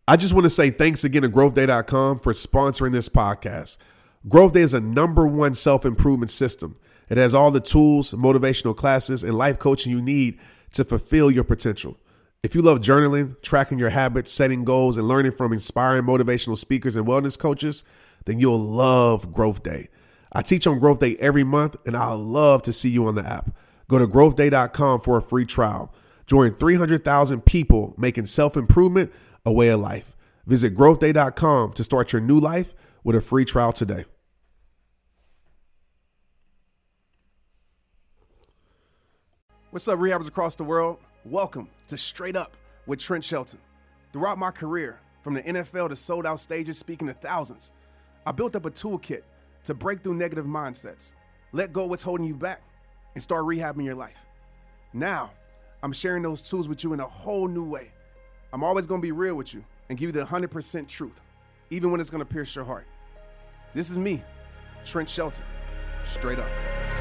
I just want to say thanks again to GrowthDay.com for sponsoring this podcast. GrowthDay is a #1 self-improvement system. It has all the tools, motivational classes, and life coaching you need to fulfill your potential. If you love journaling, tracking your habits, setting goals, and learning from inspiring motivational speakers and wellness coaches, then you'll love GrowthDay. I teach on GrowthDay every month, and I'd love to see you on the app. Go to GrowthDay.com for a free trial. Join 300,000 people making self-improvement a way of life. Visit GrowthDay.com to start your new life with a free trial today. What's up, rehabbers across the world? Welcome to Straight Up with Trent Shelton. Throughout my career, from the NFL to sold-out stages speaking to thousands, I built up a toolkit to break through negative mindsets, let go of what's holding you back, and start rehabbing your life. Now, I'm sharing those tools with you in a whole new way. I'm always going to be real with you and give you the 100% truth, even when it's going to pierce your heart. This is me, Trent Shelton, Straight Up.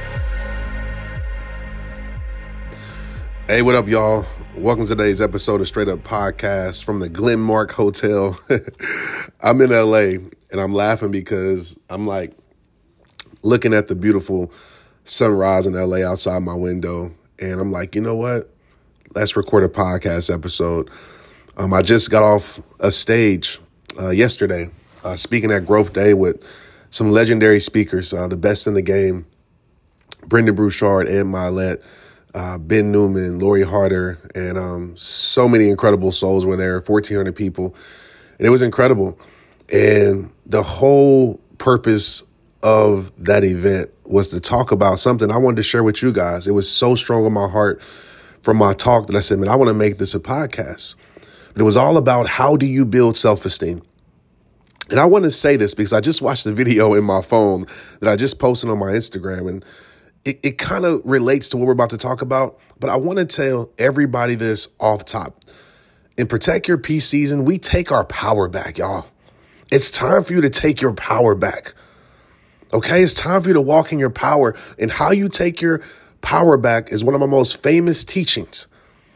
Hey, what up, y'all? Welcome to today's episode of Straight Up Podcast from the Glenmark Hotel. I'm in LA and I'm laughing because I'm like looking at the beautiful sunrise in LA outside my window. And I'm like, you know what? Let's record a podcast episode. I just got off a stage yesterday speaking at Growth Day with some legendary speakers, the best in the game, Brendon Burchard, Ed Mylett, Ben Newman, Lori Harder, and so many incredible souls were there, 1,400 people. And it was incredible. And the whole purpose of that event was to talk about something I wanted to share with you guys. It was so strong on my heart from my talk that I said, man, I want to make this a podcast. But it was all about how do you build self-esteem? And I want to say this because I just watched the video in my phone that I just posted on my Instagram, and it kind of relates to what we're about to talk about. But I want to tell everybody this off top. In Protect Your Peace season, we take our power back, y'all. It's time for you to take your power back. Okay, it's time for you to walk in your power. And how you take your power back is one of my most famous teachings.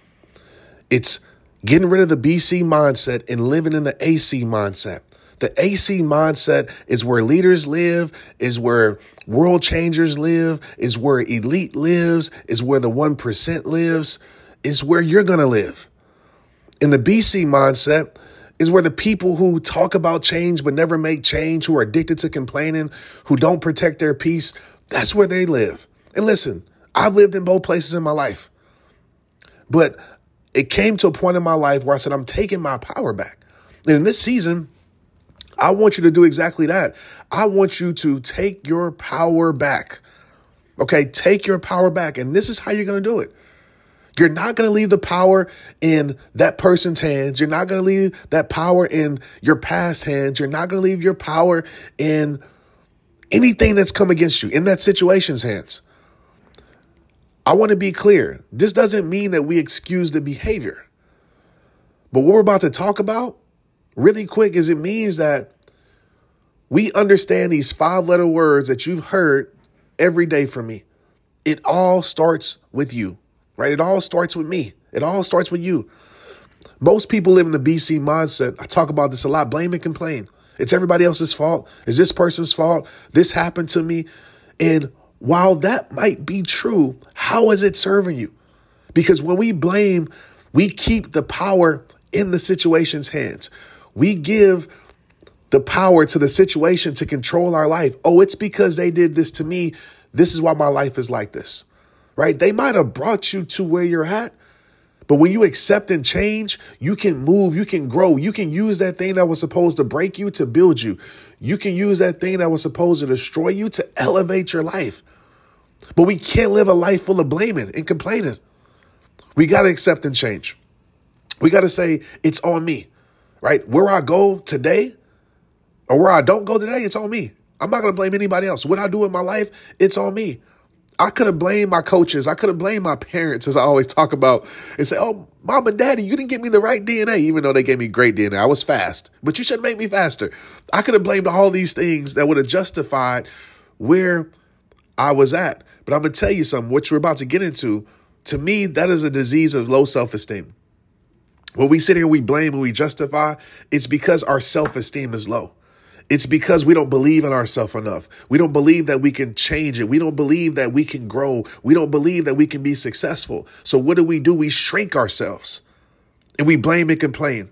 It's getting rid of the BC mindset and living in the AC mindset. The AC mindset is where leaders live, is where world changers live, is where elite lives, is where the 1% lives, is where you're going to live. And the BC mindset is where the people who talk about change but never make change, who are addicted to complaining, who don't protect their peace, that's where they live. And listen, I've lived in both places in my life. But it came to a point in my life where I said, I'm taking my power back. And in this season, I want you to do exactly that. I want you to take your power back. Okay, take your power back. And this is how you're going to do it. You're not going to leave the power in that person's hands. You're not going to leave that power in your past hands. You're not going to leave your power in anything that's come against you, in that situation's hands. I want to be clear. This doesn't mean that we excuse the behavior. But what we're about to talk about really quick is it means that we understand these 5-letter words that you've heard every day from me. It all starts with you, right? It all starts with me. It all starts with you. Most people live in the BC mindset. I talk about this a lot. Blame and complain. It's everybody else's fault. It's this person's fault. This happened to me. And while that might be true, how is it serving you? Because when we blame, we keep the power in the situation's hands. We give the power to the situation to control our life. Oh, it's because they did this to me. This is why my life is like this, right? They might have brought you to where you're at, but when you accept and change, you can move, you can grow. You can use that thing that was supposed to break you to build you. You can use that thing that was supposed to destroy you to elevate your life. But we can't live a life full of blaming and complaining. We got to accept and change. We got to say, it's on me, right? Where I go today or where I don't go today, it's on me. I'm not going to blame anybody else. What I do in my life, it's on me. I could have blamed my coaches. I could have blamed my parents, as I always talk about, and say, oh, mom and daddy, you didn't give me the right DNA, even though they gave me great DNA. I was fast, but you should make me faster. I could have blamed all these things that would have justified where I was at. But I'm going to tell you something, what you're about to get into, to me, that is a disease of low self-esteem. When we sit here, we blame and we justify, it's because our self-esteem is low. It's because we don't believe in ourselves enough. We don't believe that we can change it. We don't believe that we can grow. We don't believe that we can be successful. So what do? We shrink ourselves and we blame and complain.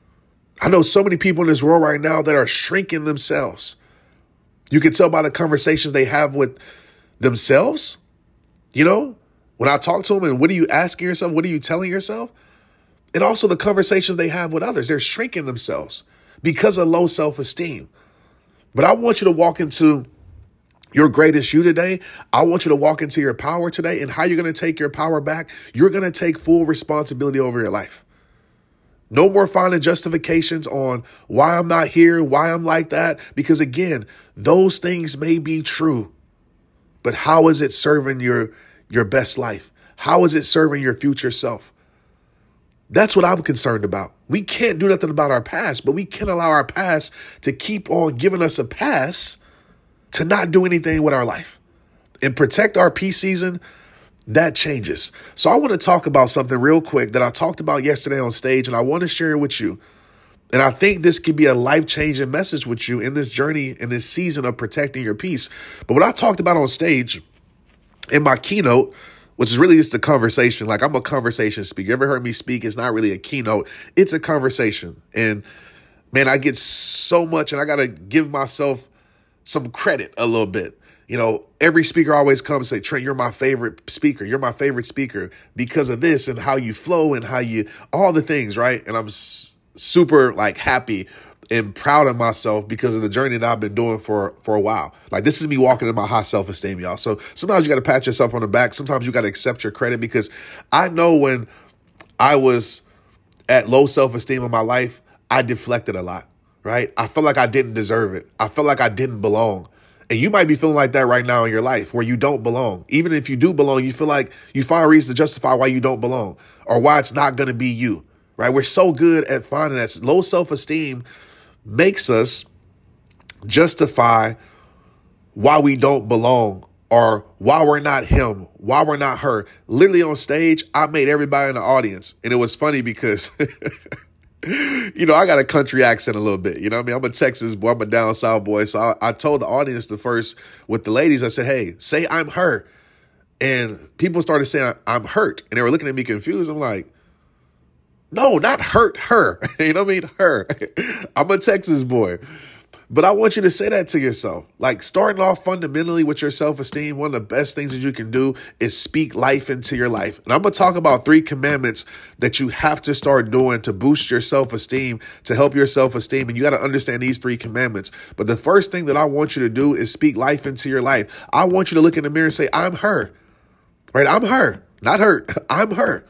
I know so many people in this world right now that are shrinking themselves. You can tell by the conversations they have with themselves. You know, when I talk to them, and what are you asking yourself? What are you telling yourself? And also the conversations they have with others. They're shrinking themselves because of low self-esteem. But I want you to walk into your greatest you today. I want you to walk into your power today. And how you're going to take your power back, you're going to take full responsibility over your life. No more finding justifications on why I'm not here, why I'm like that. Because again, those things may be true. But how is it serving your best life? How is it serving your future self? That's what I'm concerned about. We can't do nothing about our past, but we can allow our past to keep on giving us a pass to not do anything with our life and protect our peace season. That changes. So I want to talk about something real quick that I talked about yesterday on stage, and I want to share it with you. And I think this could be a life-changing message with you in this journey, in this season of protecting your peace. But what I talked about on stage in my keynote, which is really just a conversation. Like, I'm a conversation speaker. You ever heard me speak? It's not really a keynote. It's a conversation. And man, I get so much, and I got to give myself some credit a little bit. You know, every speaker always comes and say, Trent, you're my favorite speaker. You're my favorite speaker because of this and how you flow and how you, all the things, right? And I'm super like happy and proud of myself because of the journey that I've been doing for a while. Like, this is me walking in my high self-esteem, y'all. So sometimes you got to pat yourself on the back. Sometimes you got to accept your credit, because I know when I was at low self-esteem in my life, I deflected a lot, right? I felt like I didn't deserve it. I felt like I didn't belong. And you might be feeling like that right now in your life, where you don't belong. Even if you do belong, you feel like you find a reason to justify why you don't belong or why it's not going to be you, right? We're so good at finding that. Low self-esteem makes us justify why we don't belong or why we're not him, why we're not her. Literally on stage, I made everybody in the audience. And it was funny because, you know, I got a country accent a little bit. You know what I mean? I'm a Texas boy. I'm a down south boy. So I told the audience with the ladies, I said, hey, say I'm her. And people started saying I'm hurt. And they were looking at me confused. I'm like, no, not hurt her. You know what I mean? Her. I'm a Texas boy. But I want you to say that to yourself. Like, starting off fundamentally with your self-esteem, one of the best things that you can do is speak life into your life. And I'm going to talk about 3 commandments that you have to start doing to boost your self-esteem, to help your self-esteem. And you got to understand these 3 commandments. But the first thing that I want you to do is speak life into your life. I want you to look in the mirror and say, I'm her. Right? I'm her. Not her. I'm her.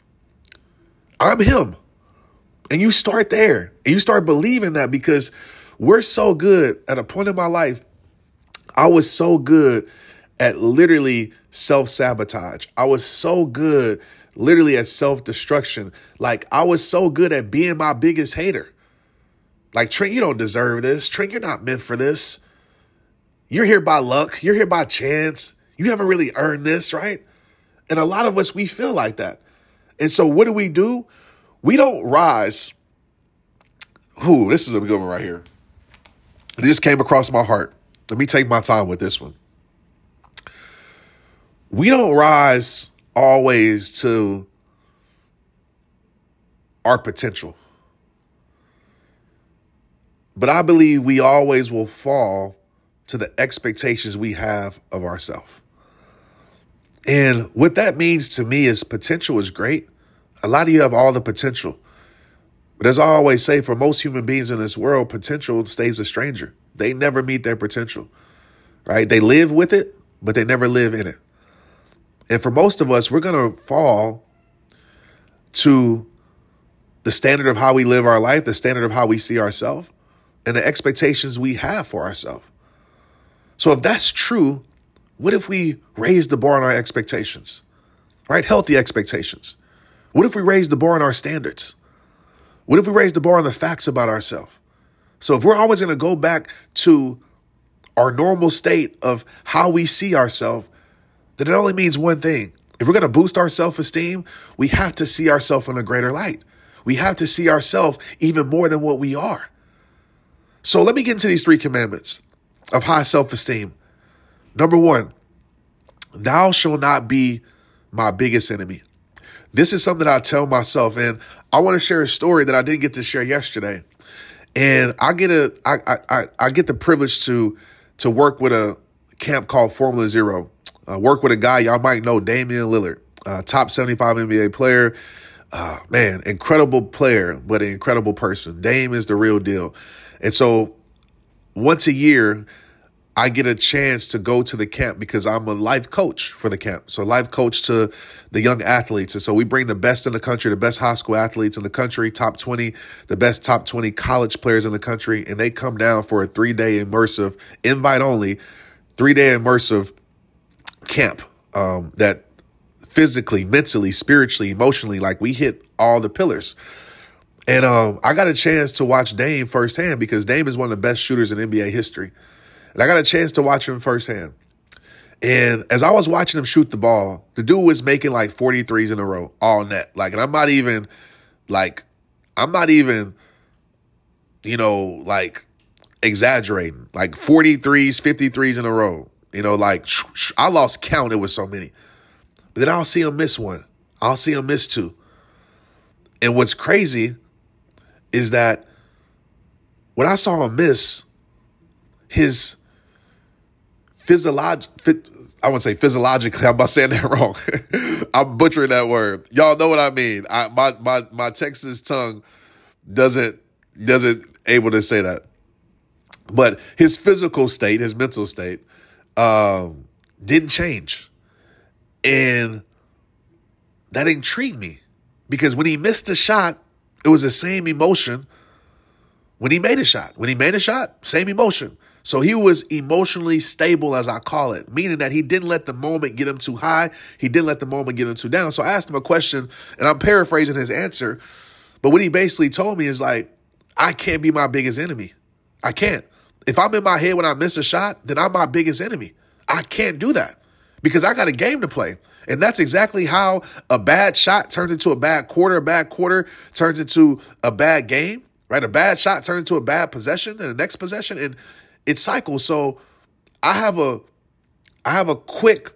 I'm him. And you start there. And you start believing that, because we're so good at a point in my life. I was so good at literally self-sabotage. I was so good literally at self-destruction. Like, I was so good at being my biggest hater. Like, Trent, you don't deserve this. Trent, you're not meant for this. You're here by luck. You're here by chance. You haven't really earned this, right? And a lot of us, we feel like that. And so what do? We don't rise. This is a good one right here. This came across my heart. Let me take my time with this one. We don't rise always to our potential. But I believe we always will fall to the expectations we have of ourselves. And what that means to me is potential is great. A lot of you have all the potential. But as I always say, for most human beings in this world, potential stays a stranger. They never meet their potential, right? They live with it, but they never live in it. And for most of us, we're going to fall to the standard of how we live our life, the standard of how we see ourselves, and the expectations we have for ourselves. So if that's true, what if we raise the bar on our expectations, right? Healthy expectations. What if we raise the bar on our standards? What if we raise the bar on the facts about ourselves? So if we're always going to go back to our normal state of how we see ourselves, then it only means one thing. If we're going to boost our self-esteem, we have to see ourselves in a greater light. We have to see ourselves even more than what we are. So let me get into these 3 commandments of high self-esteem. Number 1, thou shalt not be my biggest enemy. This is something that I tell myself, and I want to share a story that I didn't get to share yesterday. And I get the privilege to work with a camp called Formula Zero. Work with a guy y'all might know, Damian Lillard, top 75 NBA player. Man, incredible player, but an incredible person. Dame is the real deal. And so once a year, I get a chance to go to the camp because I'm a life coach for the camp. So life coach to the young athletes. And so we bring the best in the country, the best high school athletes in the country, top 20, the best top 20 college players in the country. And they come down for a 3-day immersive, invite only, 3-day immersive camp that physically, mentally, spiritually, emotionally, like we hit all the pillars. And I got a chance to watch Dame firsthand because Dame is one of the best shooters in NBA history. And I got a chance to watch him firsthand. And as I was watching him shoot the ball, the dude was making like 43s in a row, all net. Like, and I'm not even, exaggerating. Like 43s, 53s in a row. I lost count. It was so many. But then I'll see him miss one. I'll see him miss 2. And what's crazy is that when I saw him miss, his I wouldn't say physiologically, I'm about saying that wrong. I'm butchering that word. Y'all know what I mean. My Texas tongue doesn't able to say that. But his physical state, his mental state, didn't change. And that intrigued me because when he missed a shot, it was the same emotion when he made a shot. When he made a shot, same emotion. So he was emotionally stable, as I call it, meaning that he didn't let the moment get him too high. He didn't let the moment get him too down. So I asked him a question, and I'm paraphrasing his answer. But what he basically told me is like, I can't be my biggest enemy. I can't. If I'm in my head when I miss a shot, then I'm my biggest enemy. I can't do that because I got a game to play. And that's exactly how a bad shot turns into a bad quarter turns into a bad game, right? A bad shot turns into a bad possession and the next possession, and it cycles. So I have a quick,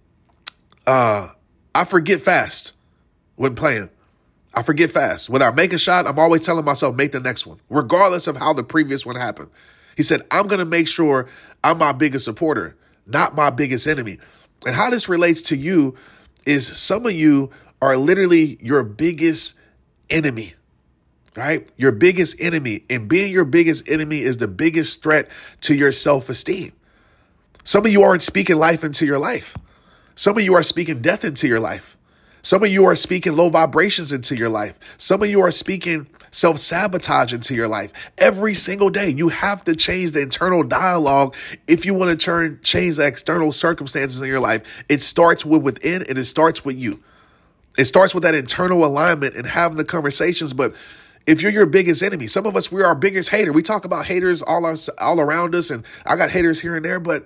I forget fast when playing. I forget fast. When I make a shot, I'm always telling myself, make the next one, regardless of how the previous one happened. He said, I'm going to make sure I'm my biggest supporter, not my biggest enemy. And how this relates to you is some of you are literally your biggest enemy, right? Your biggest enemy. And being your biggest enemy is the biggest threat to your self-esteem. Some of you aren't speaking life into your life. Some of you are speaking death into your life. Some of you are speaking low vibrations into your life. Some of you are speaking self-sabotage into your life. Every single day, you have to change the internal dialogue if you want to change the external circumstances in your life. It starts with within and it starts with you. It starts with that internal alignment and having the conversations. But if you're your biggest enemy, some of us, we're our biggest hater. We talk about haters all around us, and I got haters here and there, but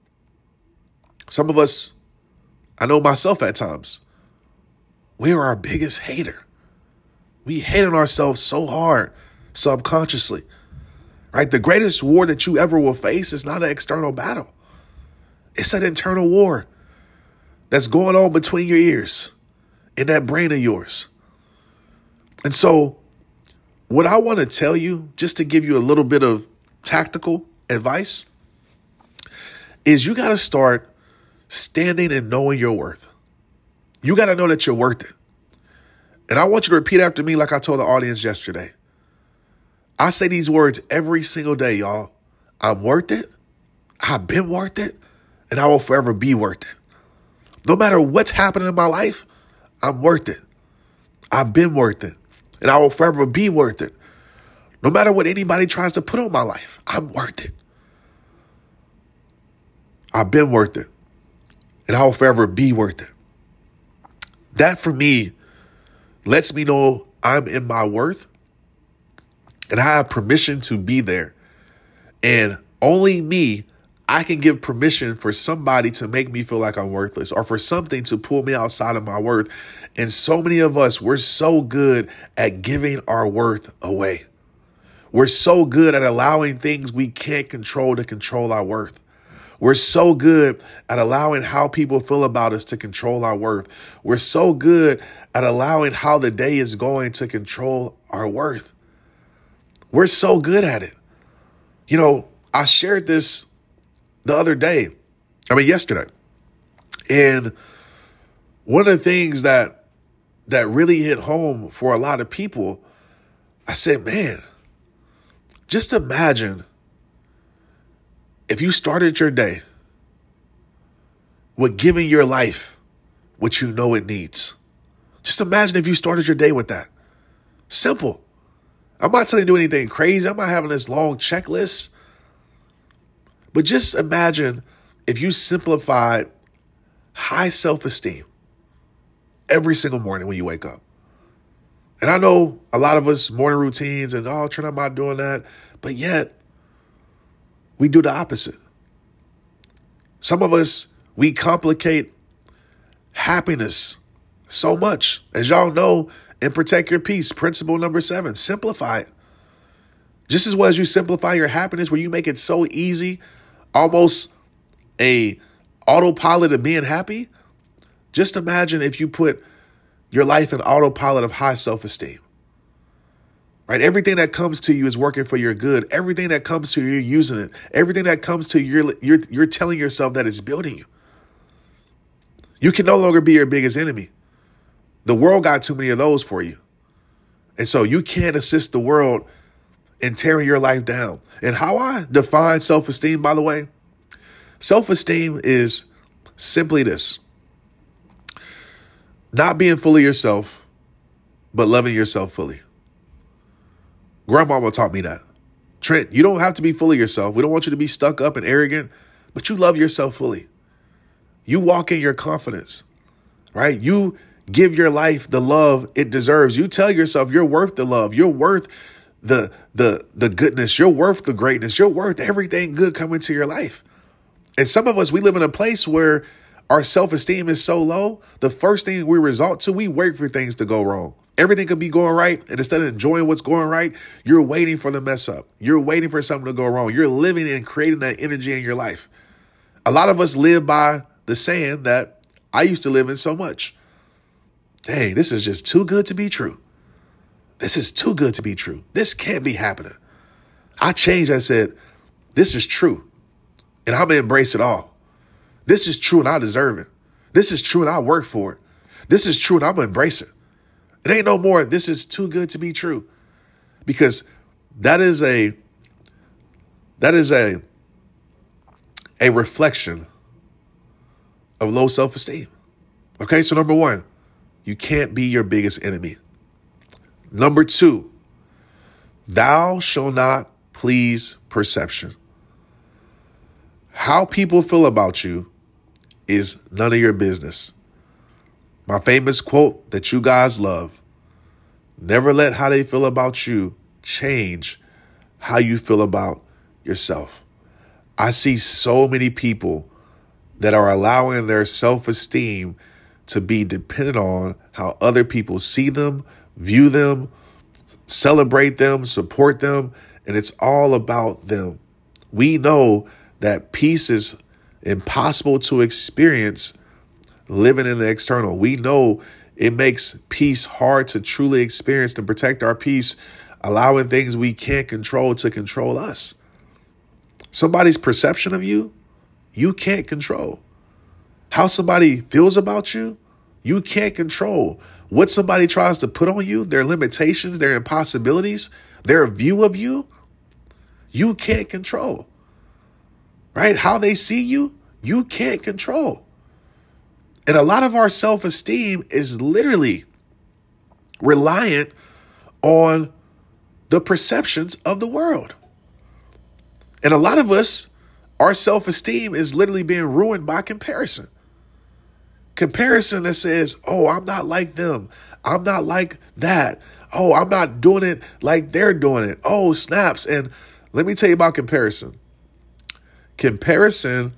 some of us, I know myself at times, we are our biggest hater. We hate on ourselves so hard, subconsciously, right? The greatest war that you ever will face is not an external battle. It's an internal war that's going on between your ears in that brain of yours. And so what I want to tell you, just to give you a little bit of tactical advice, is you got to start standing and knowing your worth. You got to know that you're worth it. And I want you to repeat after me like I told the audience yesterday. I say these words every single day, y'all. I'm worth it. I've been worth it. And I will forever be worth it. No matter what's happening in my life, I'm worth it. I've been worth it. And I will forever be worth it. No matter what anybody tries to put on my life, I'm worth it. I've been worth it. And I will forever be worth it. That for me lets me know I'm in my worth and I have permission to be there. And only me, I can give permission for somebody to make me feel like I'm worthless or for something to pull me outside of my worth. And so many of us, we're so good at giving our worth away. We're so good at allowing things we can't control to control our worth. We're so good at allowing how people feel about us to control our worth. We're so good at allowing how the day is going to control our worth. We're so good at it. You know, I shared this yesterday. And one of the things that really hit home for a lot of people, I said, man, just imagine if you started your day with giving your life what you know it needs. Just imagine if you started your day with that. Simple. I'm not telling you to do anything crazy. I'm not having this long checklist. But just imagine if you simplified high self-esteem every single morning when you wake up. And I know a lot of us morning routines and, Trent, I'm not doing that. But yet, we do the opposite. Some of us, we complicate happiness so much. As y'all know, in Protect Your Peace, principle number 7, simplify it. Just as well as you simplify your happiness, where you make it so easy, almost a autopilot of being happy. Just imagine if you put your life in autopilot of high self-esteem. Right? Everything that comes to you is working for your good. Everything that comes to you, you're using it. Everything that comes to you, you're telling yourself that it's building you. You can no longer be your biggest enemy. The world got too many of those for you. And so you can't assist the world in tearing your life down. And how I define self-esteem, by the way, self-esteem is simply this: not being fully yourself, but loving yourself fully. Grandmama taught me that. Trent, you don't have to be fully yourself. We don't want you to be stuck up and arrogant, but you love yourself fully. You walk in your confidence, right? You give your life the love it deserves. You tell yourself you're worth the love. You're worth the goodness. You're worth the greatness. You're worth everything good coming to your life. And some of us, we live in a place where our self-esteem is so low. The first thing we resort to, we wait for things to go wrong. Everything could be going right. And instead of enjoying what's going right, you're waiting for the mess up. You're waiting for something to go wrong. You're living and creating that energy in your life. A lot of us live by the saying that I used to live in so much. Hey, this is just too good to be true. This is too good to be true. This can't be happening. I changed. I said, this is true. And I'm going to embrace it all. This is true and I deserve it. This is true and I work for it. This is true and I'm going to embrace it. It ain't no more, this is too good to be true. Because that is a reflection of low self-esteem. Okay, so number 1, you can't be your biggest enemy. Number 2, thou shalt not please perception. How people feel about you is none of your business. My famous quote that you guys love: never let how they feel about you change how you feel about yourself. I see so many people that are allowing their self-esteem to be dependent on how other people see them, view them, celebrate them, support them, and it's all about them. We know that peace is impossible to experience living in the external. We know it makes peace hard to truly experience, to protect our peace, allowing things we can't control to control us. Somebody's perception of you, you can't control. How somebody feels about you, you can't control. What somebody tries to put on you, their limitations, their impossibilities, their view of you, you can't control. Right? How they see you, you can't control. And a lot of our self-esteem is literally reliant on the perceptions of the world. And a lot of us, our self-esteem is literally being ruined by comparison. Comparison that says, oh, I'm not like them. I'm not like that. Oh, I'm not doing it like they're doing it. Oh, snaps. And let me tell you about comparison. Comparison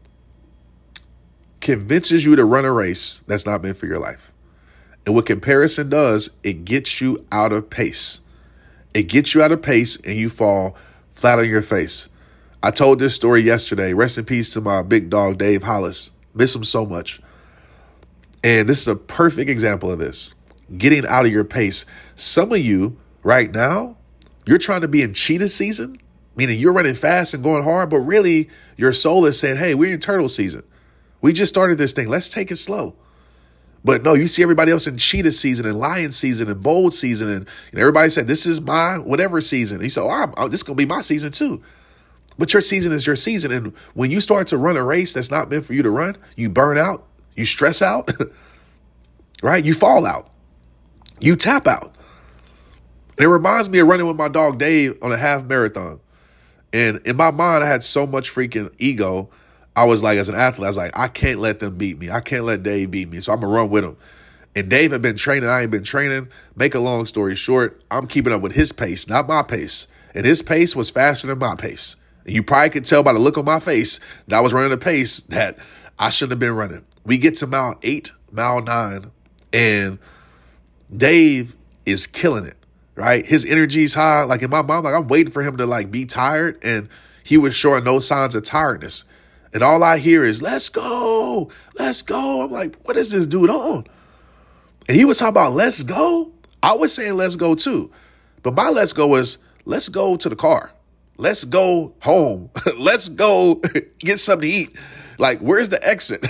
convinces you to run a race that's not meant for your life. And what comparison does, it gets you out of pace. It gets you out of pace and you fall flat on your face. I told this story yesterday. Rest in peace to my big dog, Dave Hollis. Miss him so much. And this is a perfect example of this. Getting out of your pace. Some of you right now, you're trying to be in cheetah season, meaning you're running fast and going hard, but really your soul is saying, hey, we're in turtle season. We just started this thing. Let's take it slow. But no, you see everybody else in cheetah season and lion season and bold season. And everybody said, this is my whatever season. He said, this is going to be my season too. But your season is your season. And when you start to run a race that's not meant for you to run, you burn out, you stress out, right? You fall out, you tap out. And it reminds me of running with my dog Dave on a half marathon. And in my mind, I had so much freaking ego. I was like, as an athlete, I was like, I can't let them beat me. I can't let Dave beat me. So I'm going to run with him. And Dave had been training. I ain't been training. Make a long story short, I'm keeping up with his pace, not my pace. And his pace was faster than my pace. And you probably could tell by the look on my face that I was running a pace that I shouldn't have been running. We get to mile 8, mile 9, and Dave is killing it, right? His energy's high. Like in my mind, like I'm waiting for him to like be tired, and he was showing no signs of tiredness. And all I hear is, let's go, let's go. I'm like, what is this dude on? And he was talking about let's go. I was saying let's go too. But my let's go was, let's go to the car. Let's go home. Let's go get something to eat. Like, where's the exit?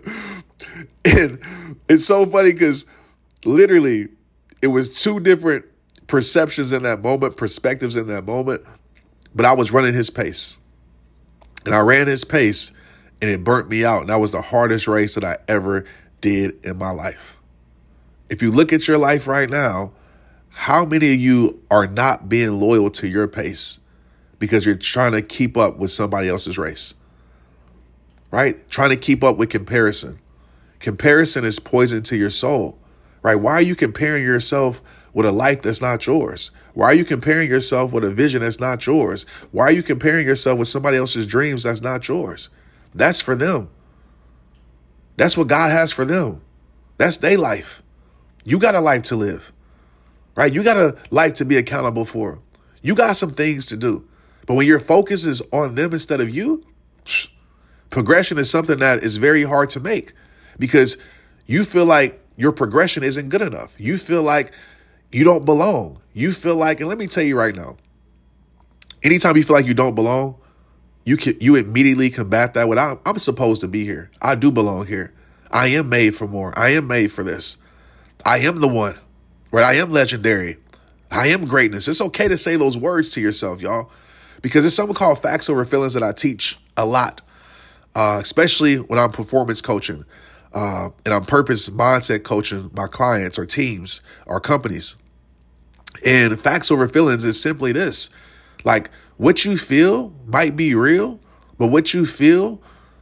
And it's so funny because literally it was two different perceptions in that moment, perspectives in that moment. But I was running his pace. And I ran his pace, and it burnt me out. And that was the hardest race that I ever did in my life. If you look at your life right now, how many of you are not being loyal to your pace because you're trying to keep up with somebody else's race, right? Trying to keep up with comparison. Comparison is poison to your soul, right? Why are you comparing yourself with a life that's not yours? Why are you comparing yourself with a vision that's not yours? Why are you comparing yourself with somebody else's dreams that's not yours? That's for them. That's what God has for them. That's their life. You got a life to live, right? You got a life to be accountable for. You got some things to do. But when your focus is on them instead of you, progression is something that is very hard to make because you feel like your progression isn't good enough. You feel like you don't belong. You feel like, and let me tell you right now, anytime you feel like you don't belong, you immediately combat that with, I'm supposed to be here. I do belong here. I am made for more. I am made for this. I am the one, right? I am legendary. I am greatness. It's okay to say those words to yourself, y'all, because there's something called facts over feelings that I teach a lot, especially when I'm performance coaching and I'm purpose mindset coaching my clients or teams or companies. And facts over feelings is simply this, like what you feel might be real, but what you feel,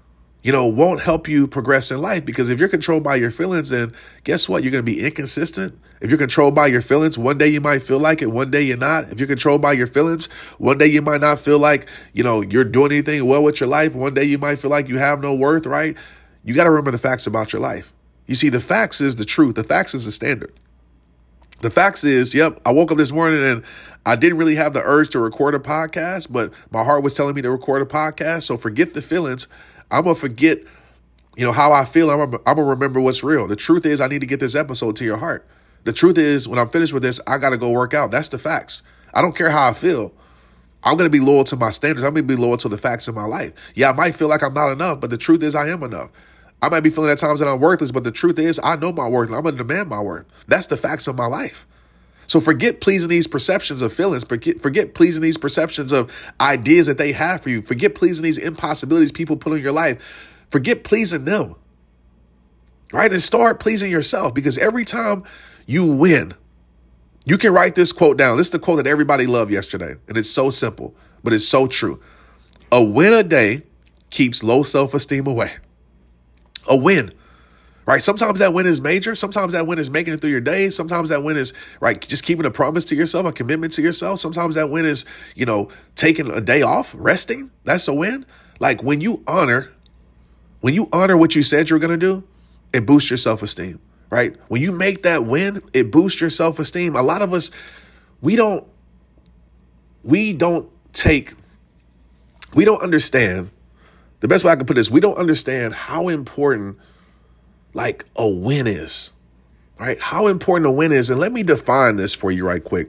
won't help you progress in life, because if you're controlled by your feelings, then guess what? You're going to be inconsistent. If you're controlled by your feelings, one day you might feel like it, one day you're not. If you're controlled by your feelings, one day you might not feel like, you're doing anything well with your life. One day you might feel like you have no worth, right? You got to remember the facts about your life. You see, the facts is the truth. The facts is the standard. The facts is, I woke up this morning and I didn't really have the urge to record a podcast, but my heart was telling me to record a podcast. So forget the feelings. I'm going to forget, how I feel. I'm going to remember what's real. The truth is I need to get this episode to your heart. The truth is when I'm finished with this, I got to go work out. That's the facts. I don't care how I feel. I'm going to be loyal to my standards. I'm going to be loyal to the facts in my life. Yeah, I might feel like I'm not enough, but the truth is I am enough. I might be feeling at times that I'm worthless, but the truth is I know my worth and I'm going to demand my worth. That's the facts of my life. So forget pleasing these perceptions of feelings. Forget pleasing these perceptions of ideas that they have for you. Forget pleasing these impossibilities people put in your life. Forget pleasing them, right? And start pleasing yourself, because every time you win, you can write this quote down. This is the quote that everybody loved yesterday, and it's so simple, but it's so true. A win a day keeps low self-esteem away. A win, right? Sometimes that win is major. Sometimes that win is making it through your day. Sometimes that win is, right, just keeping a promise to yourself, a commitment to yourself. Sometimes that win is, taking a day off, resting. That's a win. Like when you honor what you said you're going to do, it boosts your self-esteem, right? When you make that win, it boosts your self-esteem. A lot of us, we don't understand. The best way I can put this, we don't understand how important like a win is, right? How important a win is. And let me define this for you right quick.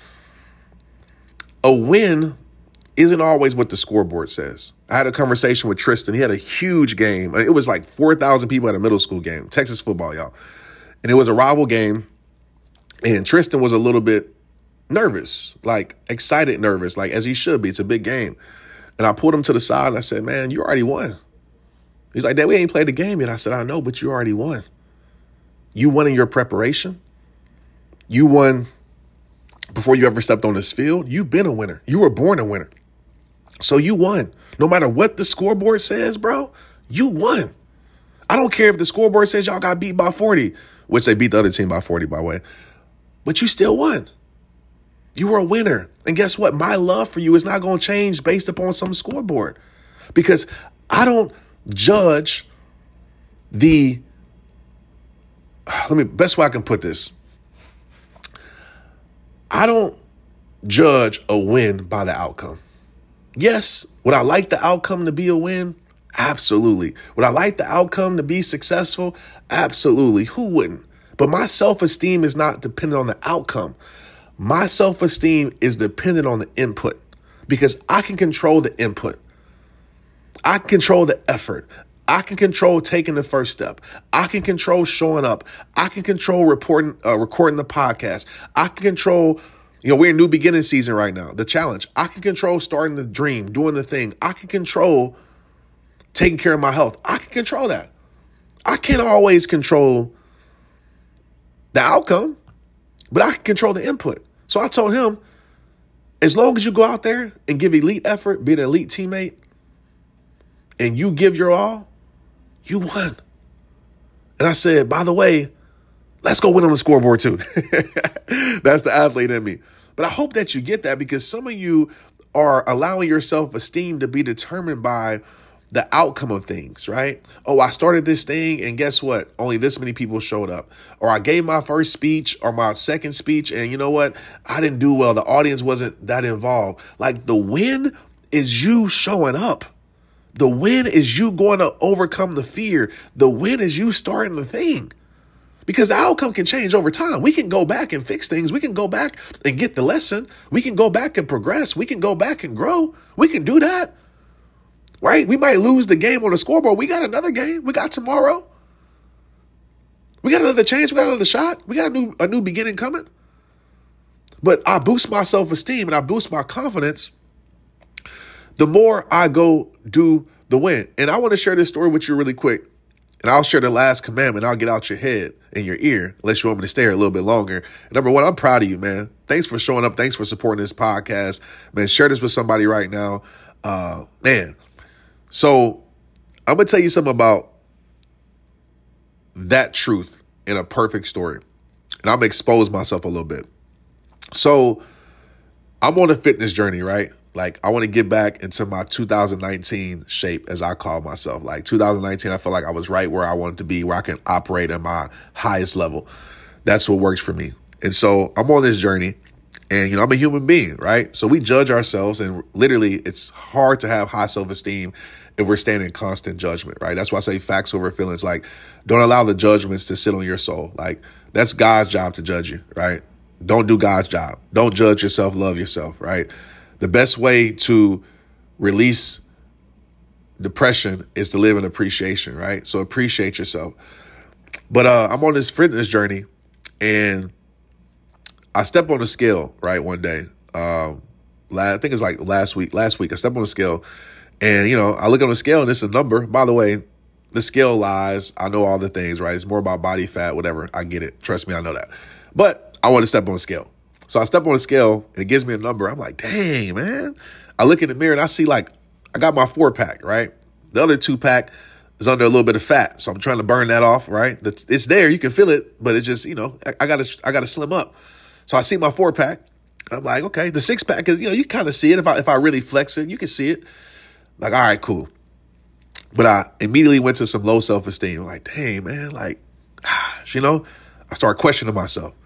A win isn't always what the scoreboard says. I had a conversation with Tristan. He had a huge game. It was like 4,000 people at a middle school game, Texas football, y'all. And it was a rival game. And Tristan was a little bit nervous, like excited, nervous, like as he should be. It's a big game. And I pulled him to the side and I said, man, you already won. He's like, Dad, we ain't played the game yet. I said, I know, but you already won. You won in your preparation. You won before you ever stepped on this field. You've been a winner. You were born a winner. So you won. No matter what the scoreboard says, bro, you won. I don't care if the scoreboard says y'all got beat by 40, which they beat the other team by 40, by the way. But you still won. You were a winner. And guess what? My love for you is not going to change based upon some scoreboard. Because I don't judge best way I can put this. I don't judge a win by the outcome. Yes, would I like the outcome to be a win? Absolutely. Would I like the outcome to be successful? Absolutely. Who wouldn't? But my self-esteem is not dependent on the outcome. My self-esteem is dependent on the input because I can control the input. I can control the effort. I can control taking the first step. I can control showing up. I can control recording the podcast. I can control, we're in new beginning season right now, the challenge. I can control starting the dream, doing the thing. I can control taking care of my health. I can control that. I can't always control the outcome, but I can control the input. So I told him, as long as you go out there and give elite effort, be an elite teammate, and you give your all, you won. And I said, by the way, let's go win on the scoreboard too. That's the athlete in me. But I hope that you get that because some of you are allowing your self-esteem to be determined by the outcome of things, right? Oh, I started this thing and guess what? Only this many people showed up. Or I gave my first speech or my second speech and you know what? I didn't do well. The audience wasn't that involved. Like the win is you showing up. The win is you going to overcome the fear. The win is you starting the thing. Because the outcome can change over time. We can go back and fix things. We can go back and get the lesson. We can go back and progress. We can go back and grow. We can do that. Right? We might lose the game on the scoreboard. We got another game. We got tomorrow. We got another chance. We got another shot. We got a new beginning coming. But I boost my self-esteem and I boost my confidence the more I go do the win. And I want to share this story with you really quick. And I'll share the last commandment. I'll get out your head and your ear, unless you want me to stay here a little bit longer. Number one, I'm proud of you, man. Thanks for showing up. Thanks for supporting this podcast. Man, share this with somebody right now. Man. So I'm going to tell you something about that truth in a perfect story. And I'm going to expose myself a little bit. So I'm on a fitness journey, right? Like I want to get back into my 2019 shape, as I call myself. Like 2019, I feel like I was right where I wanted to be, where I can operate at my highest level. That's what works for me. And so I'm on this journey and, I'm a human being, right? So we judge ourselves and literally it's hard to have high self-esteem if we're staying in constant judgment, right? That's why I say facts over feelings. Like don't allow the judgments to sit on your soul. Like that's God's job to judge you, right? Don't do God's job. Don't judge yourself, love yourself, right? The best way to release depression is to live in appreciation, right? So appreciate yourself. But I'm on this fitness journey and I stepped on a scale, right, one day. I think it's like last week I stepped on a scale and, I look on the scale and it's a number. By the way, the scale lies. I know all the things, right? It's more about body fat, whatever. I get it. Trust me, I know that. But I want to step on a scale. So I step on a scale and it gives me a number. I'm like, dang, man. I look in the mirror and I see I got my 4-pack, right? The other 2-pack is under a little bit of fat. So I'm trying to burn that off, right? It's there. You can feel it, but it's just, I gotta slim up. So I see my 4-pack. I'm like, okay, the 6-pack is, you kind of see it. If I really flex it, you can see it. Like, all right, cool. But I immediately went to some low self-esteem. Like, dang, man, like, you know, I started questioning myself.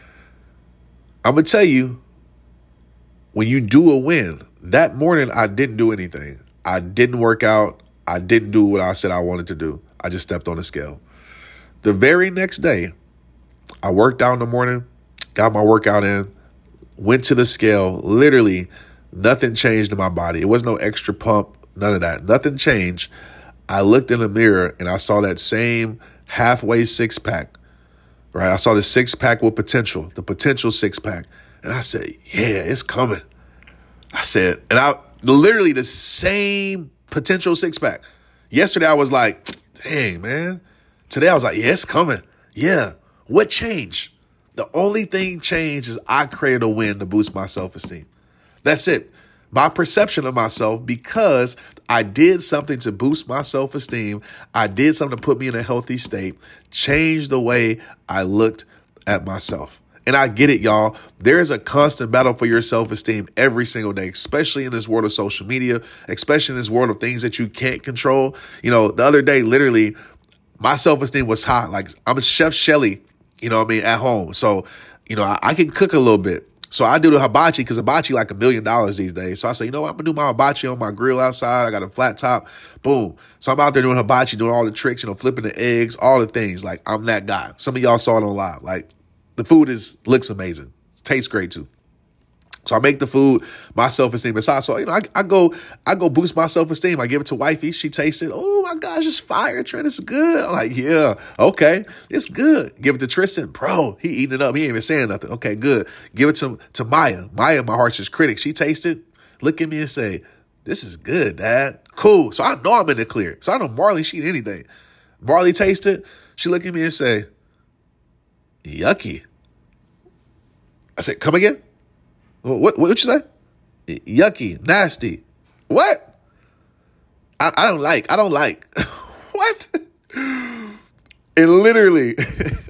I'm going to tell you, when you do a win, that morning I didn't do anything. I didn't work out. I didn't do what I said I wanted to do. I just stepped on the scale. The very next day, I worked out in the morning, got my workout in, went to the scale. Literally, nothing changed in my body. It was no extra pump, none of that. Nothing changed. I looked in the mirror and I saw that same halfway six-pack, right? I saw the six-pack with potential, the potential six-pack. And I said, yeah, it's coming. I said, and I literally the same potential six-pack. Yesterday, I was like, dang, man. Today, I was like, yeah, it's coming. Yeah. What changed? The only thing changed is I created a win to boost my self-esteem. That's it. My perception of myself, because I did something to boost my self-esteem, I did something to put me in a healthy state, changed the way I looked at myself. And I get it, y'all. There is a constant battle for your self-esteem every single day, especially in this world of social media, especially in this world of things that you can't control. You know, the other day, literally, my self-esteem was high. Like, I'm a Chef Shelly, you know what I mean, at home. So, you know, I can cook a little bit. So I do the hibachi because hibachi like $1 million these days. So I say, you know what, I'm going to do my hibachi on my grill outside. I got a flat top. Boom. So I'm out there doing hibachi, doing all the tricks, you know, flipping the eggs, all the things. Like, I'm that guy. Some of y'all saw it on live. Like, the food looks amazing. Tastes great too. So I make the food, my self-esteem is high. So, you know, I go boost my self-esteem. I give it to wifey. She tastes it. Oh my gosh, it's fire, Trent. It's good. I'm like, yeah, okay. It's good. Give it to Tristan. Bro, he eating it up. He ain't even saying nothing. Okay, good. Give it to Maya. Maya, my harshest critic. She tasted, look at me and say, this is good, Dad. Cool. So I know I'm in the clear. So I know Marley, she eat anything. Marley tasted. She look at me and say, yucky. I said, come again? What you say? Yucky, nasty. What? I don't like. What? And literally, that's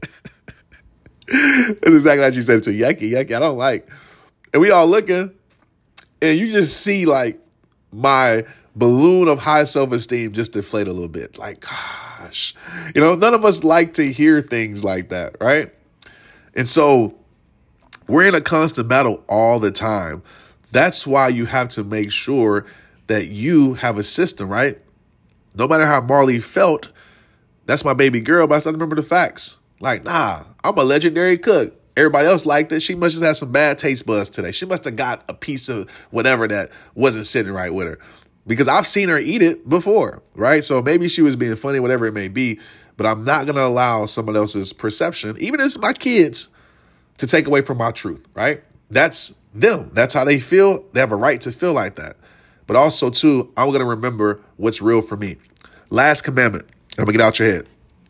exactly like you said it to yucky, I don't like. And we all looking, and you just see like my balloon of high self-esteem just deflate a little bit. Like, gosh, you know, none of us like to hear things like that, right? And so we're in a constant battle all the time. That's why you have to make sure that you have a system, right? No matter how Marley felt, that's my baby girl, but I still remember the facts. Like, nah, I'm a legendary cook. Everybody else liked it. She must just have some bad taste buds today. She must have got a piece of whatever that wasn't sitting right with her. Because I've seen her eat it before, right? So maybe she was being funny, whatever it may be. But I'm not going to allow someone else's perception, even as my kids, to take away from my truth, right? That's them. That's how they feel. They have a right to feel like that. But also, too, I'm going to remember what's real for me. Last commandment. I'm going to get out your head.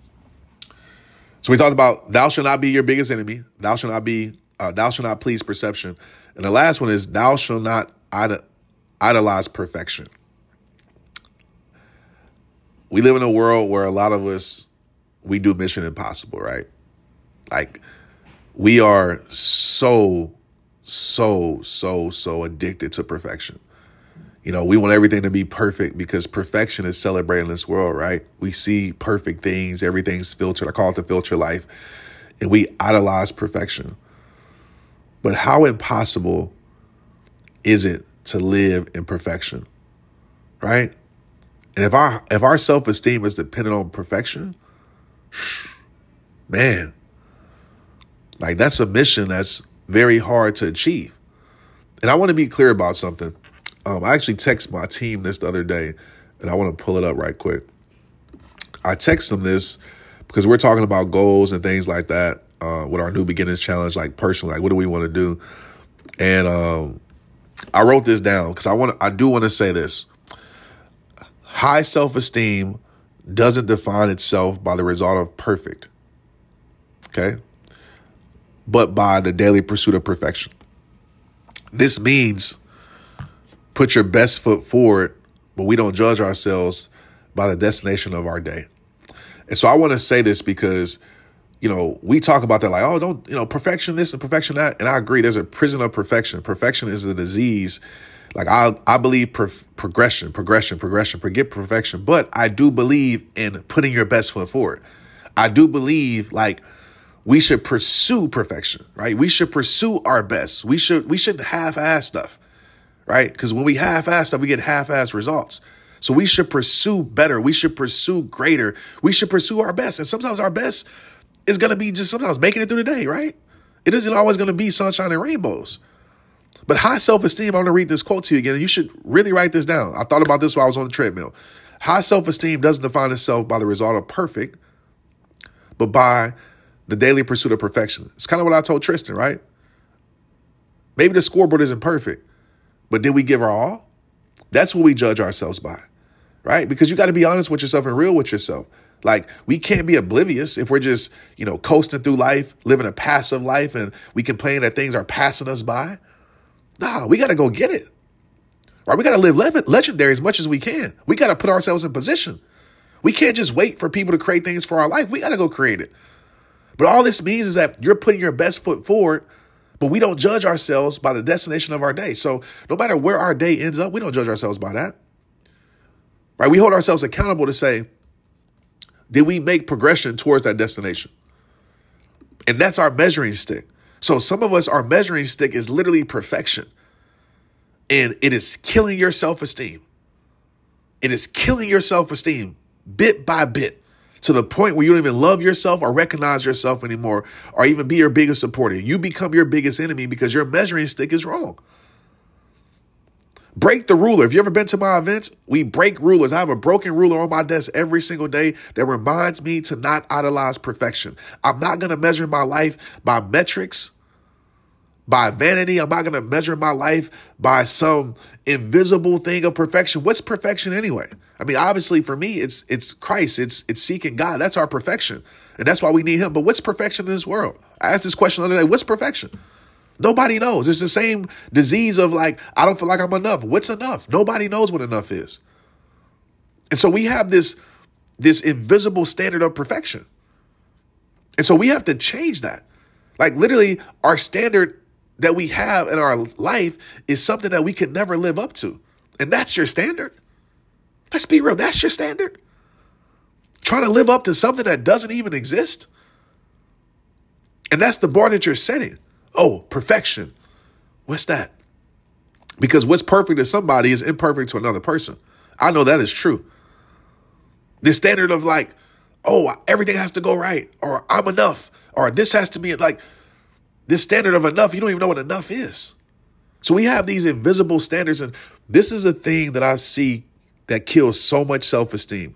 So we talked about thou shalt not be your biggest enemy. Thou shalt not please perception. And the last one is thou shalt not idolize perfection. We live in a world where a lot of us, we do Mission Impossible, right? Like, we are so addicted to perfection. You know, we want everything to be perfect because perfection is celebrated in this world, right? We see perfect things. Everything's filtered. I call it the filter life. And we idolize perfection. But how impossible is it to live in perfection, right? And if our self-esteem is dependent on perfection, man, like that's a mission that's very hard to achieve. And I want to be clear about something. I actually texted my team this the other day, and I want to pull it up right quick. I text them this because we're talking about goals and things like that with our New Beginnings Challenge, like personally, like what do we want to do? And I wrote this down because I do want to say this. High self-esteem doesn't define itself by the result of perfect, okay? But by the daily pursuit of perfection. This means put your best foot forward, but we don't judge ourselves by the destination of our day. And so I want to say this because, you know, we talk about that like, oh, don't, you know, perfection this and perfection that. And I agree. There's a prison of perfection. Perfection is a disease Like I believe progression, forget perfection. But I do believe in putting your best foot forward. I do believe like we should pursue perfection, right? We should pursue our best. We shouldn't half-ass stuff, right? Because when we half-ass stuff, we get half-ass results. So we should pursue better. We should pursue greater. We should pursue our best. And sometimes our best is going to be just sometimes making it through the day, right? It isn't always going to be sunshine and rainbows. But high self-esteem, I'm going to read this quote to you again. And you should really write this down. I thought about this while I was on the treadmill. High self-esteem doesn't define itself by the result of perfect, but by the daily pursuit of perfection. It's kind of what I told Tristan, right? Maybe the scoreboard isn't perfect, but did we give our all? That's what we judge ourselves by, right? Because you got to be honest with yourself and real with yourself. Like, we can't be oblivious if we're just, coasting through life, living a passive life, and we complain that things are passing us by. Nah, we got to go get it, right? We got to live legendary as much as we can. We got to put ourselves in position. We can't just wait for people to create things for our life. We got to go create it. But all this means is that you're putting your best foot forward, but we don't judge ourselves by the destination of our day. So no matter where our day ends up, we don't judge ourselves by that, right? We hold ourselves accountable to say, did we make progression towards that destination? And that's our measuring stick. So some of us, our measuring stick is literally perfection. And it is killing your self-esteem. It is killing your self-esteem bit by bit to the point where you don't even love yourself or recognize yourself anymore or even be your biggest supporter. You become your biggest enemy because your measuring stick is wrong. Break the ruler. If you ever been to my events, we break rulers. I have a broken ruler on my desk every single day that reminds me to not idolize perfection. I'm not going to measure my life by metrics, by vanity. I'm not going to measure my life by some invisible thing of perfection. What's perfection anyway? I mean, obviously for me, it's Christ. It's seeking God. That's our perfection. And that's why we need him. But what's perfection in this world? I asked this question the other day. What's perfection? Nobody knows. It's the same disease of like, I don't feel like I'm enough. What's enough? Nobody knows what enough is. And so we have this invisible standard of perfection. And so we have to change that. Like literally our standard that we have in our life is something that we can never live up to. And that's your standard. Let's be real. That's your standard. Trying to live up to something that doesn't even exist. And that's the bar that you're setting. Oh, perfection. What's that? Because what's perfect to somebody is imperfect to another person. I know that is true. The standard of like, oh, everything has to go right, or I'm enough, or this has to be like this standard of enough. You don't even know what enough is. So we have these invisible standards. And this is a thing that I see that kills so much self-esteem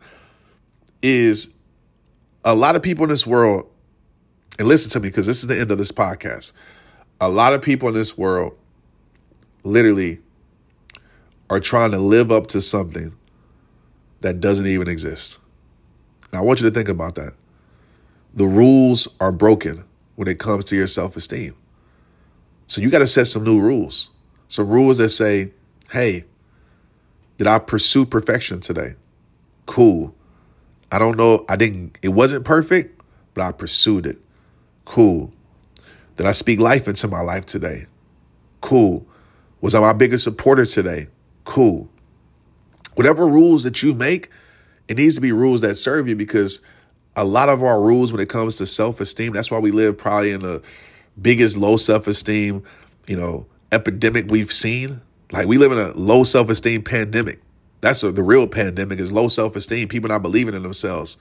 is a lot of people in this world, and listen to me because this is the end of this podcast. A lot of people in this world literally are trying to live up to something that doesn't even exist. And I want you to think about that. The rules are broken when it comes to your self-esteem. So you got to set some new rules. Some rules that say, hey, did I pursue perfection today? Cool. I don't know. It wasn't perfect, but I pursued it. Cool. Did I speak life into my life today? Cool. Was I my biggest supporter today? Cool. Whatever rules that you make, it needs to be rules that serve you, because a lot of our rules when it comes to self-esteem, that's why we live probably in the biggest low self-esteem, epidemic we've seen. Like we live in a low self-esteem pandemic. That's the real pandemic is low self-esteem, people not believing in themselves.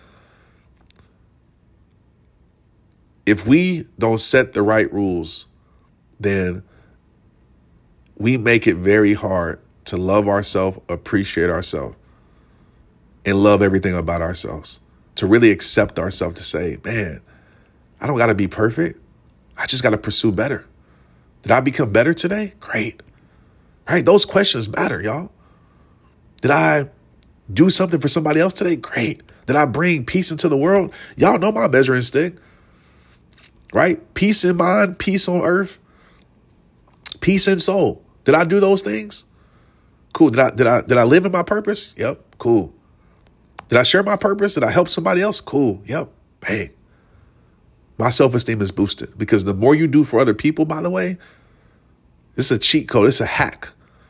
If we don't set the right rules, then we make it very hard to love ourselves, appreciate ourselves, and love everything about ourselves. To really accept ourselves, to say, man, I don't got to be perfect. I just got to pursue better. Did I become better today? Great. Right? Those questions matter, y'all. Did I do something for somebody else today? Great. Did I bring peace into the world? Y'all know my measuring stick. Right? Peace in mind, peace on earth, peace in soul. Did I do those things? Cool. Did I live in my purpose? Yep. Cool. Did I share my purpose? Did I help somebody else? Cool. Yep. Hey, my self-esteem is boosted, because the more you do for other people, by the way, this is a cheat code. It's a hack.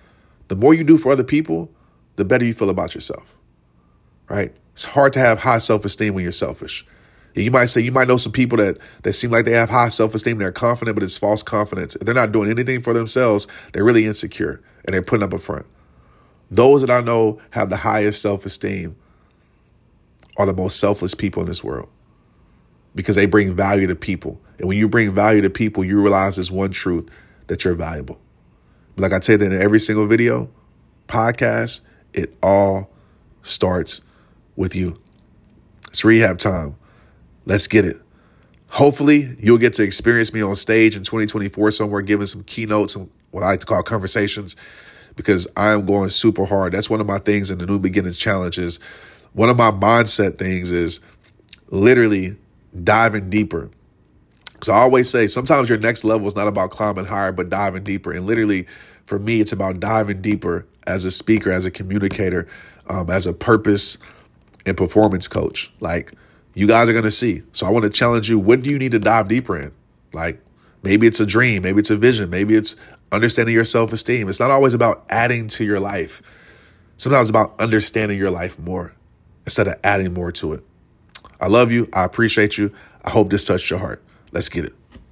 The more you do for other people, the better you feel about yourself, right? It's hard to have high self-esteem when you're selfish. You might know some people that seem like they have high self-esteem, they're confident, but it's false confidence. If they're not doing anything for themselves, they're really insecure and they're putting up a front. Those that I know have the highest self-esteem are the most selfless people in this world because they bring value to people. And when you bring value to people, you realize this one truth, that you're valuable. But like I said in every single video, podcast, it all starts with you. It's rehab time. Let's get it. Hopefully, you'll get to experience me on stage in 2024 somewhere, giving some keynotes and what I like to call conversations, because I am going super hard. That's one of my things in the New Beginnings Challenge. Is one of my mindset things is literally diving deeper. Because I always say sometimes your next level is not about climbing higher, but diving deeper. And literally, for me, it's about diving deeper as a speaker, as a communicator, as a purpose and performance coach. Like, you guys are going to see. So I want to challenge you. What do you need to dive deeper in? Like, maybe it's a dream. Maybe it's a vision. Maybe it's understanding your self-esteem. It's not always about adding to your life. Sometimes it's about understanding your life more instead of adding more to it. I love you. I appreciate you. I hope this touched your heart. Let's get it.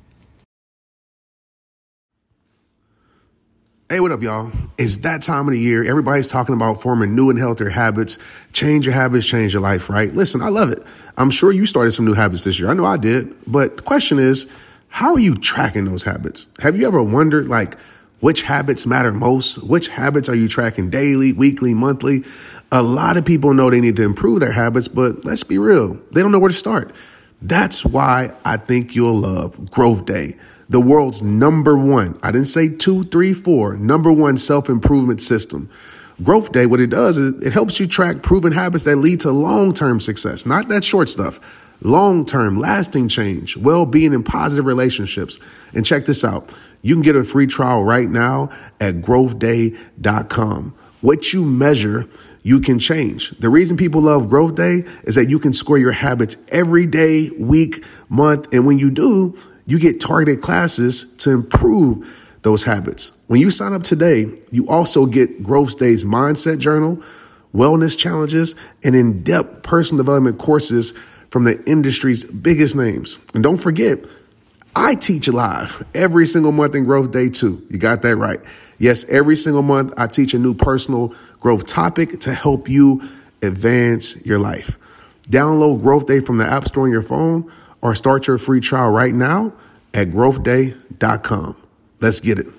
Hey, what up, y'all? It's that time of the year. Everybody's talking about forming new and healthier habits. Change your habits, change your life, right? Listen, I love it. I'm sure you started some new habits this year. I know I did. But the question is, how are you tracking those habits? Have you ever wondered, like, which habits matter most? Which habits are you tracking daily, weekly, monthly? A lot of people know they need to improve their habits, but let's be real. They don't know where to start. That's why I think you'll love Growth Day, the world's number one, I didn't say 2, 3, 4, number one self-improvement system. Growth Day, what it does is it helps you track proven habits that lead to long-term success, not that short stuff. Long-term, lasting change, well-being, and positive relationships. And check this out. You can get a free trial right now at growthday.com. What you measure, you can change. The reason people love Growth Day is that you can score your habits every day, week, month. And when you do, you get targeted classes to improve those habits. When you sign up today, you also get Growth Day's mindset journal, wellness challenges, and in-depth personal development courses from the industry's biggest names. And don't forget, I teach live every single month in Growth Day too. You got that right. Yes, every single month I teach a new personal growth topic to help you advance your life. Download Growth Day from the App Store on your phone or start your free trial right now at growthday.com. Let's get it.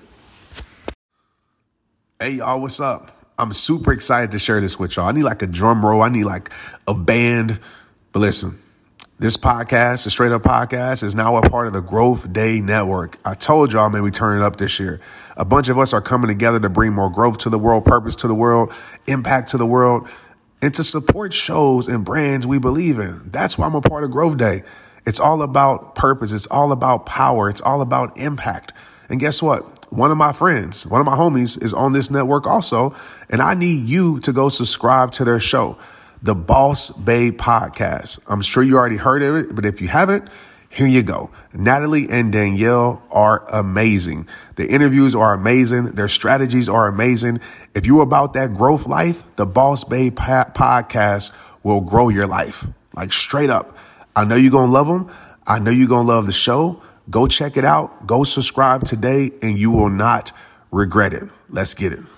Hey, y'all, what's up? I'm super excited to share this with y'all. I need like a drum roll. I need like a band. But listen, this podcast, the Straight Up Podcast, is now a part of the Growth Day Network. I told y'all, man, we turn it up this year. A bunch of us are coming together to bring more growth to the world, purpose to the world, impact to the world, and to support shows and brands we believe in. That's why I'm a part of Growth Day. It's all about purpose. It's all about power. It's all about impact. And guess what? One of my friends, one of my homies is on this network also, and I need you to go subscribe to their show, the Boss Babe Podcast. I'm sure you already heard of it, but if you haven't, here you go. Natalie and Danielle are amazing. The interviews are amazing. Their strategies are amazing. If you're about that growth life, the Boss Babe Podcast will grow your life. Like straight up. I know you're going to love them. I know you're going to love the show. Go check it out. Go subscribe today and you will not regret it. Let's get it.